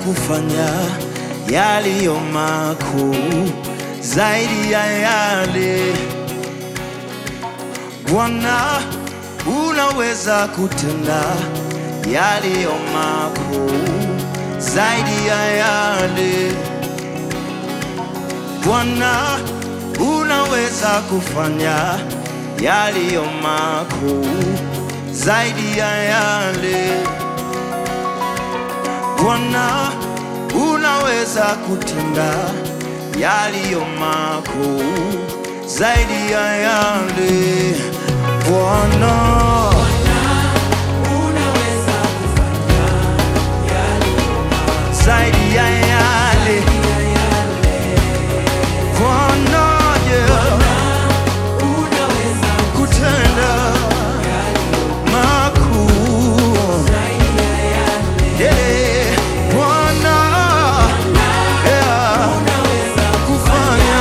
kufanya yaliyo makuu zaidi ya yale. Bwana, unaweza kutenda yaliyo makuu zaidi ya yale. Bwana, unaweza kufanya yaliyo makuu zaidi ya yale. Bwana, unaweza kutenda yaliyo makuu zaidi ya yale. Bwana, unaweza kufanya yaliyo makuu zaidi ya yale. Bwana, unaweza kutenda makuu zaidi ya yale. yeah. Bwana, yeah, Unaweza kufanya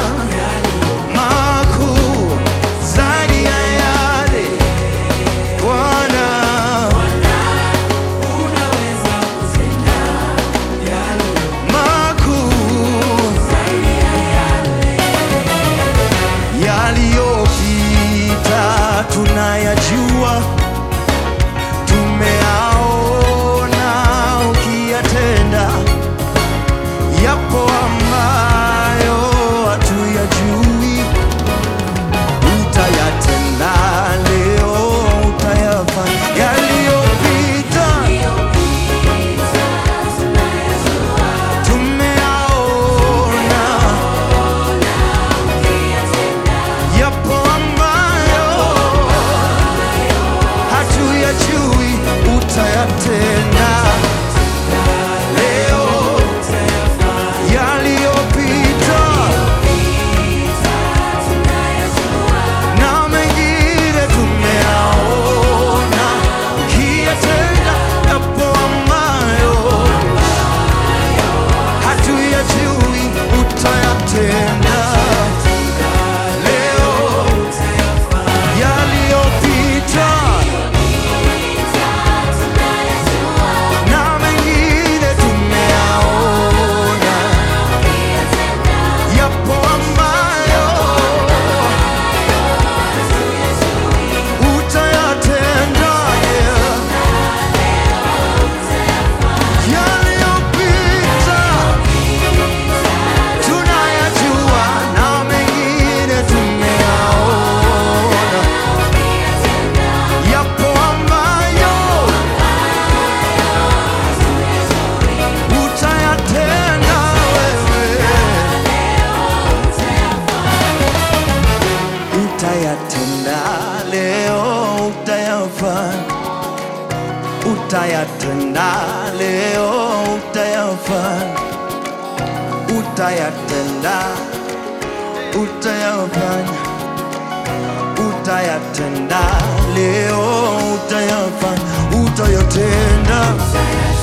makuu zaidi ya yale. Bwana, unaweza kutenda yaliyo makuu zaidi ya yale. yaliyopita tunayajua, tumeaona ukiyatenda. Yapo ambayo hatuyajui, utayatenda leo, utayafanya. Yaliyopita tumeaona, yapo ambayo hatuyajui, utayatenda leo. Yaliyopita na mengine tumeaona ukiyatenda. Yapo ambayo hatuyajui, utayatenda leo. Yaliyopita na mengine tumeaona, yapo ambayo utayatenda yeah. Yaliyopita tunayajua na mengine tumeaona, yapo ambayo utayatenda wewe, utayatenda leo, utayafanya. Utayatenda leo, utayafanya. Utayatenda, utayafanya. Utayatenda leo, utayafanya. Utayatenda